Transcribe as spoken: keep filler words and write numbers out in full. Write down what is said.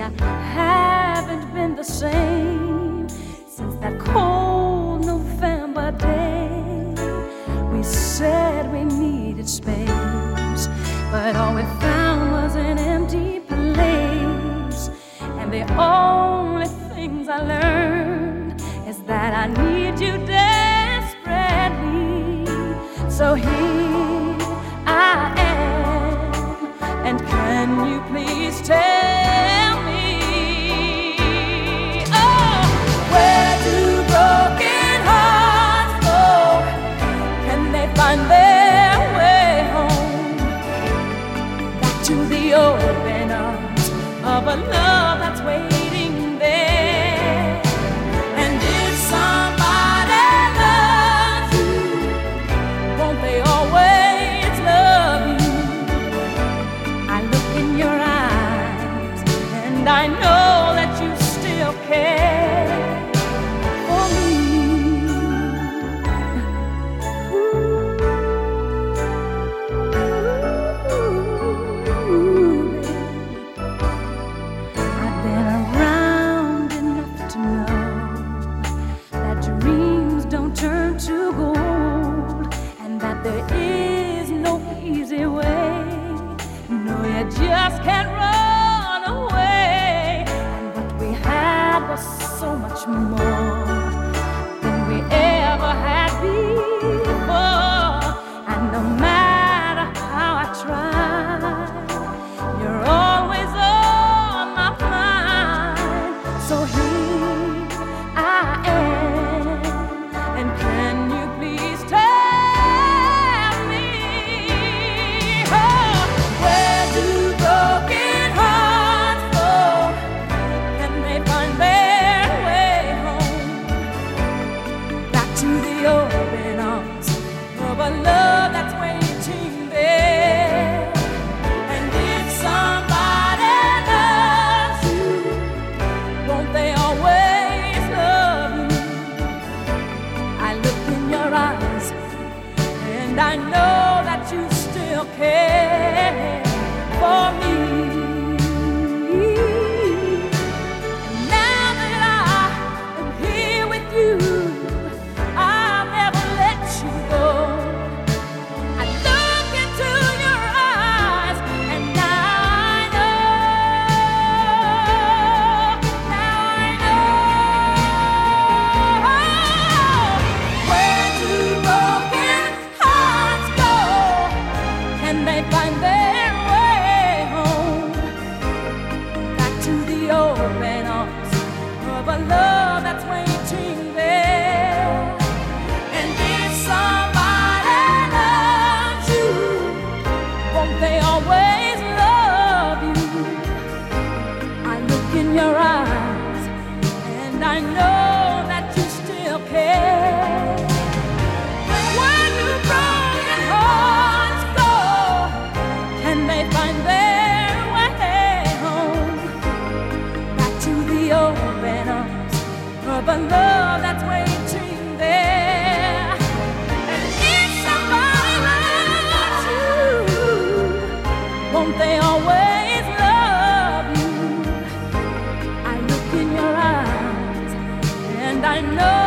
I haven't been the same since that cold November day. We said we needed space, but all we found was an empty place. And the only things I learned is that I need you desperately. So here I am, and can you please tell me, oh, where do broken hearts go? Can they find their way home? Back to the open arms of a love that's waiting there. And if somebody loves you, won't they always love you? I look in your eyes and I know that you still care for me. Ooh, I've been around enough to know that dreams don't turn to gold, and that there is no easy way. No, you just can't run away. And what we had was so much more than we ever had before. And no matter how I try, you're always on my mind. So here I am, and can you please tell me, oh, where do broken hearts go? Can they find their way home? Back to the open arms of a love that's waiting there. And if somebody loves you, won't they always love you? I look in your eyes and I know that you still care for me. And now that I am here with you, I'll never let you go. I look into your eyes and now I know, now I know. Where do broken hearts go? Can they find their way home? Back to the open arms of a love that's waiting there. And if somebody loves you, won't they always love you? I look in your eyes and I know that you still care. Where do broken hearts go? Can they find their way home? Back to the open arms of a love that's waiting there. And if somebody loves you, won't they always love you? I look in your eyes and I know